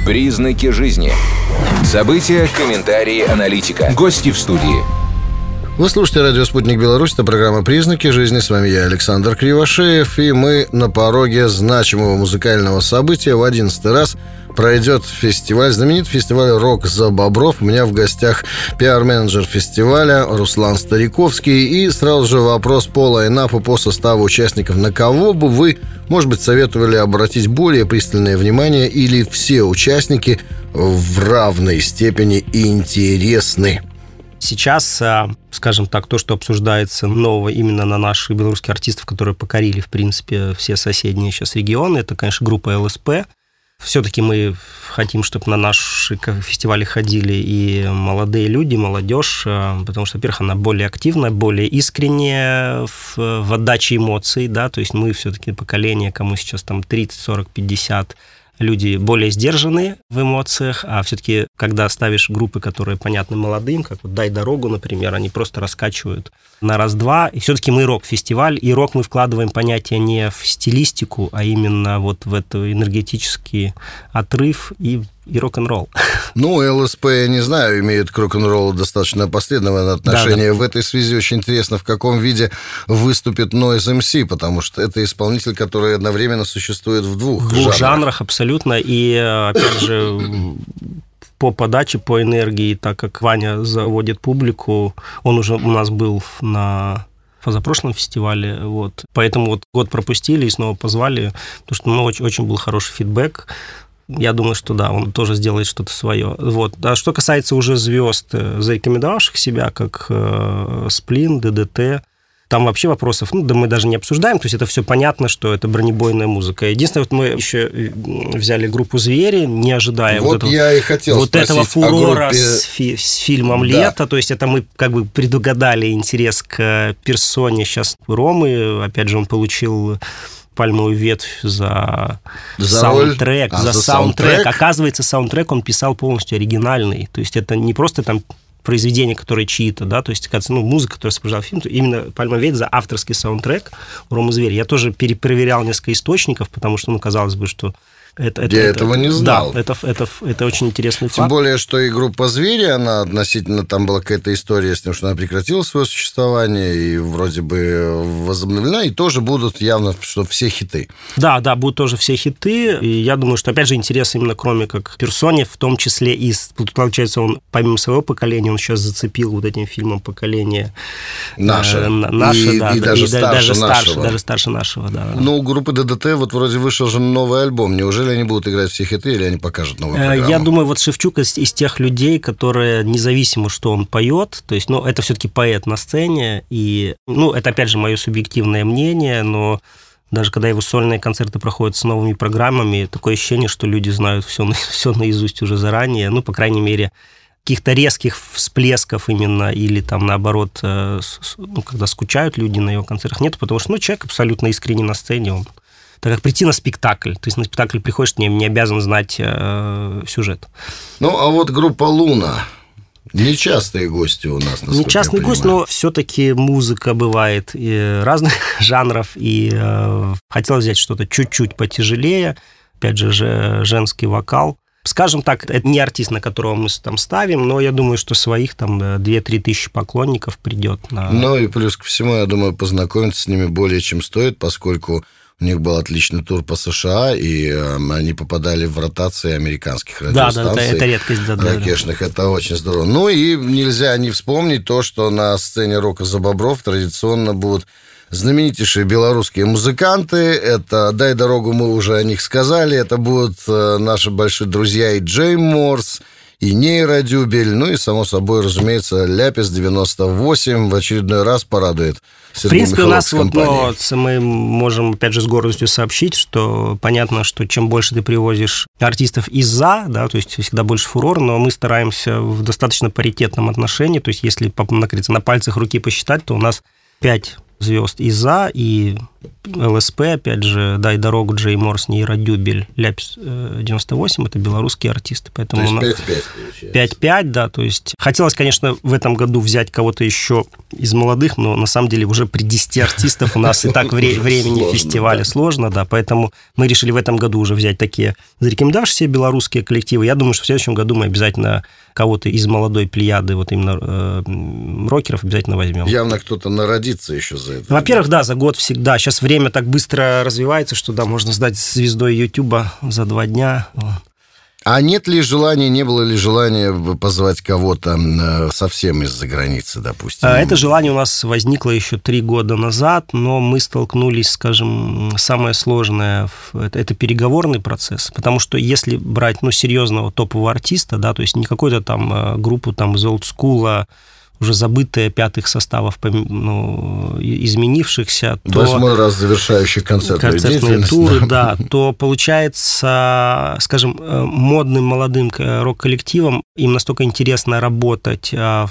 Признаки жизни. События, комментарии, аналитика. Гости в студии. Вы слушаете радио «Спутник Беларусь», это программа «Признаки жизни». С вами я, Александр Кривошеев, и мы на пороге значимого музыкального события. В 11-й раз пройдет фестиваль, знаменитый фестиваль «Рок за бобров». У меня в гостях пиар-менеджер фестиваля Руслан Стариковский. И сразу же вопрос по лайнапу, по составу участников. На кого бы вы, может быть, советовали обратить более пристальное внимание, или все участники в равной степени интересны? Сейчас, скажем так, то, что обсуждается нового именно на наших белорусских артистов, которые покорили, в принципе, все соседние сейчас регионы, это, конечно, группа ЛСП. Все-таки мы хотим, чтобы на наши фестивали ходили и молодые люди, молодежь, потому что, во-первых, она более активная, более искренняя в отдаче эмоций, да, то есть мы все-таки поколение, кому сейчас там 30, 40, 50, люди более сдержанные в эмоциях, а все-таки, когда ставишь группы, которые понятны молодым, как вот «Дай дорогу», например, они просто раскачивают на раз-два, и все-таки мы рок-фестиваль, и рок мы вкладываем понятие не в стилистику, а именно вот в этот энергетический отрыв и рок-н-ролл. Ну, ЛСП, я не знаю, имеет к рок-н-роллу достаточно последовательное отношение. Да. В этой связи очень интересно, в каком виде выступит Noise MC, потому что это исполнитель, который одновременно существует в двух жанрах абсолютно, и, опять же, по подаче, по энергии, так как Ваня заводит публику, он уже у нас был на позапрошлом фестивале, вот, поэтому вот год пропустили и снова позвали, потому что, очень был хороший фидбэк. Я думаю, что да, он тоже сделает что-то свое. Вот. А что касается уже звезд, зарекомендовавших себя, как Сплин, ДДТ, там вообще вопросов, да мы даже не обсуждаем, то есть это все понятно, что это бронебойная музыка. Единственное, вот мы еще взяли группу «Звери», не ожидая вот я и хотел вот этого фурора группе... с фильмом «Лето», то есть это мы как бы предугадали интерес к персоне сейчас Ромы, опять же, он получил пальмовую ветвь за саундтрек. За саундтрек. Оказывается, саундтрек он писал полностью оригинальный. То есть это не просто там произведение, которое чьи-то, да, то есть, музыка, которая сопровождала фильм, именно «Пальмовая ветвь» за авторский саундтрек Ромы Зверя. Я тоже перепроверял несколько источников, потому что, казалось бы, что я этого не знал. Да, это очень интересный факт. Тем более, что и группа «Звери», она относительно, там была какая-то история с тем, что она прекратила свое существование и вроде бы возобновлена, и тоже будут явно, что все хиты. Да, будут тоже все хиты, и я думаю, что, опять же, интерес именно кроме как персоне, в том числе и, получается, он, помимо своего поколения, он сейчас зацепил вот этим фильмом поколение наше, да, и даже старше нашего, да. Ну, у группы ДДТ вот вроде вышел же новый альбом, неужели они будут играть все хиты, или они покажут новую программу? Я думаю, вот Шевчук из тех людей, которые, независимо, что он поет, то есть, это все-таки поэт на сцене, и, это, опять же, мое субъективное мнение, но даже когда его сольные концерты проходят с новыми программами, такое ощущение, что люди знают все наизусть уже заранее, по крайней мере, каких-то резких всплесков именно, или там, наоборот, когда скучают люди на его концертах, нет, потому что, человек абсолютно искренне на сцене, он так как прийти на спектакль. То есть на спектакль приходишь, не обязан знать сюжет. А вот группа «Луна». Нечастые гости у нас, насколько Нечастный гость, но все-таки музыка бывает и разных жанров, и хотелось взять что-то чуть-чуть потяжелее. Опять же, женский вокал. Скажем так, это не артист, на которого мы там ставим, но я думаю, что своих там 2-3 тысячи поклонников придет. И плюс ко всему, я думаю, познакомиться с ними более чем стоит, поскольку у них был отличный тур по США, и они попадали в ротации американских радиостанций. Да, это редкость. Ракешных, это очень здорово. И нельзя не вспомнить то, что на сцене «Рока за бобров» традиционно будут знаменитейшие белорусские музыканты. Это «Дай дорогу», мы уже о них сказали. Это будут наши большие друзья и Джей Морс, и Нейродюбель, и, само собой, разумеется, Ляпис 98 в очередной раз порадует Сергея. В принципе, у нас компании. мы можем, опять же, с гордостью сообщить, что понятно, что чем больше ты привозишь артистов из-за, да, то есть всегда больше фурор, но мы стараемся в достаточно паритетном отношении, то есть если, на пальцах руки посчитать, то у нас 5 звезд ИЗА и ЛСП, опять же, «Дай дорогу», Джей Морс, «Нейродюбель», «Ляпис 98» — это белорусские артисты. Поэтому то есть 5-5 5-5, да, то есть хотелось, конечно, в этом году взять кого-то еще из молодых, но на самом деле уже при 10 артистов у нас и так времени фестиваля сложно, да, поэтому мы решили в этом году уже взять такие зарекомендовавшиеся белорусские коллективы. Я думаю, что в следующем году мы обязательно кого-то из молодой плеяды, вот именно рокеров, обязательно возьмем. Явно кто-то народится еще за это. Во-первых, да, за год всегда. Сейчас время так быстро развивается, что, да, можно стать звездой Ютуба за 2 дня. А нет ли желания, не было ли желания позвать кого-то совсем из-за границы, допустим? Это желание у нас возникло еще 3 года назад, но мы столкнулись, скажем, самое сложное – это переговорный процесс, потому что если брать, серьезного топового артиста, да, то есть не какую-то там группу там из олдскула, уже забытые пятых составов, изменившихся, то... 8-й раз завершающий концертные туры, да, то получается, скажем, модным молодым рок-коллективам им настолько интересно работать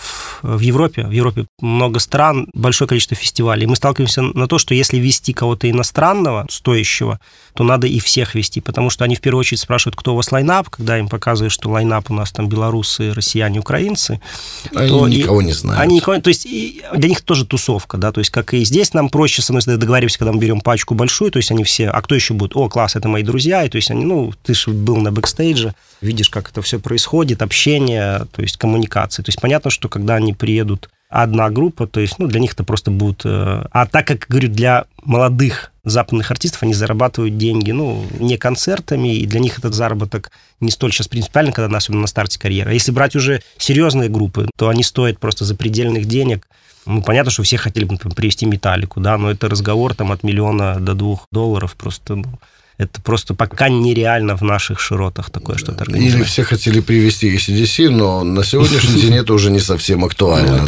в Европе. В Европе много стран, большое количество фестивалей. Мы сталкиваемся на то, что если вести кого-то иностранного, стоящего, то надо и всех вести, потому что они в первую очередь спрашивают, кто у вас лайнап, когда им показывают, что лайнап у нас там белорусы, россияне, украинцы. Они никого не знают. То есть для них тоже тусовка, да, то есть как и здесь нам проще, с одной стороны, договариваемся, когда мы берем пачку большую, то есть они все, а кто еще будет? О, класс, это мои друзья, и то есть они, ты же был на бэкстейдже, видишь, как это все происходит, общение, то есть коммуникации. То есть понятно, что когда они приедут одна группа, то есть, для них это просто будет... А так как, говорю, для молодых западных артистов они зарабатывают деньги, не концертами, и для них этот заработок не столь сейчас принципиально, когда особенно на старте карьеры. А если брать уже серьезные группы, то они стоят просто запредельных денег. Понятно, что все хотели бы привести Металлику, да, но это разговор там от $1 миллиона до $2 просто... Это просто пока нереально в наших широтах такое что-то организовать. Или все хотели привезти AC/DC, но на сегодняшний день это уже не совсем актуально.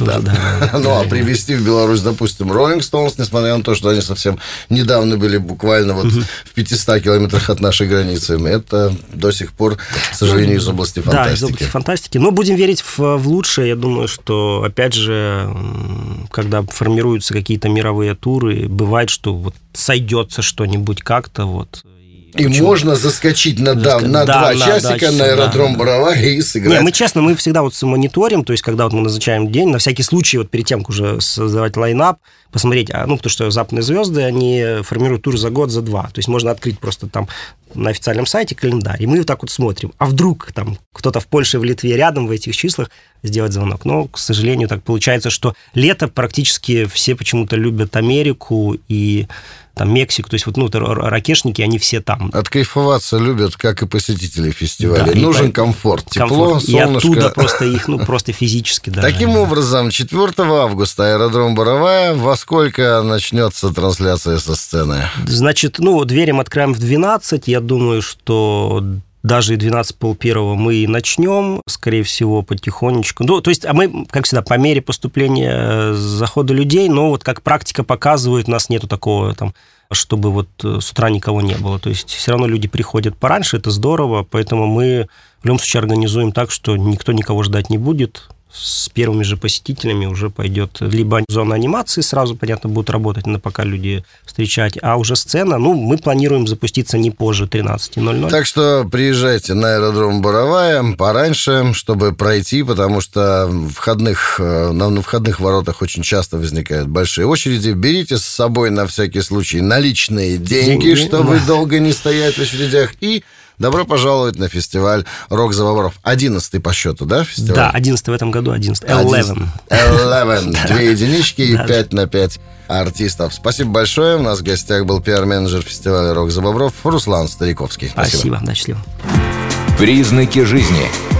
А привезти в Беларусь, допустим, Rolling Stones, несмотря на то, что они совсем недавно были буквально в 500 километрах от нашей границы, это до сих пор, к сожалению, из области фантастики. Да, из области фантастики. Но будем верить в лучшее. Я думаю, что, опять же, когда формируются какие-то мировые туры, бывает, что сойдется что-нибудь как-то, И почему? Можно заскочить на 2 часика на аэродром Боровая и сыграть. Мы честно, мы всегда мониторим, то есть когда мы назначаем день, на всякий случай, перед тем, как уже создавать лайнап, посмотреть, потому что западные звезды, они формируют тур за год, за 2. То есть можно открыть просто там на официальном сайте календарь, и мы так смотрим. А вдруг там кто-то в Польше, в Литве рядом в этих числах сделать звонок. Но, к сожалению, так получается, что лето практически все почему-то любят Америку и там Мексику, то есть ракешники, они все там. Откайфоваться любят, как и посетители фестиваля. Да, нужен комфорт, тепло, солнышко. И оттуда просто их, просто физически. Да. Таким образом, 4 августа аэродром Боровая. Во сколько начнется трансляция со сцены? Значит, двери мы откроем в 12. Я думаю, что даже и 12:30 мы начнем, скорее всего, потихонечку. То есть, а мы, как всегда, по мере поступления захода людей, но как практика показывает, у нас нету такого чтобы с утра никого не было. То есть все равно люди приходят пораньше, это здорово, поэтому мы в любом случае организуем так, что никто никого ждать не будет. С первыми же посетителями уже пойдет либо зона анимации сразу, понятно, будут работать, пока люди встречать, а уже сцена, мы планируем запуститься не позже 13:00. Так что приезжайте на аэродром Боровая пораньше, чтобы пройти, потому что на входных воротах очень часто возникают большие очереди. Берите с собой на всякий случай наличные деньги, чтобы долго не стоять в очередях, и добро пожаловать на фестиваль «Рок за Бобров». 11-й по счету, да, фестиваль? Да, 11-й в этом году, 11-й. 11. 2 единички и 5 на 5 артистов. Спасибо большое. У нас в гостях был пиар-менеджер фестиваля «Рок за Бобров» Руслан Стариковский. Спасибо. Да, счастливо. Признаки жизни.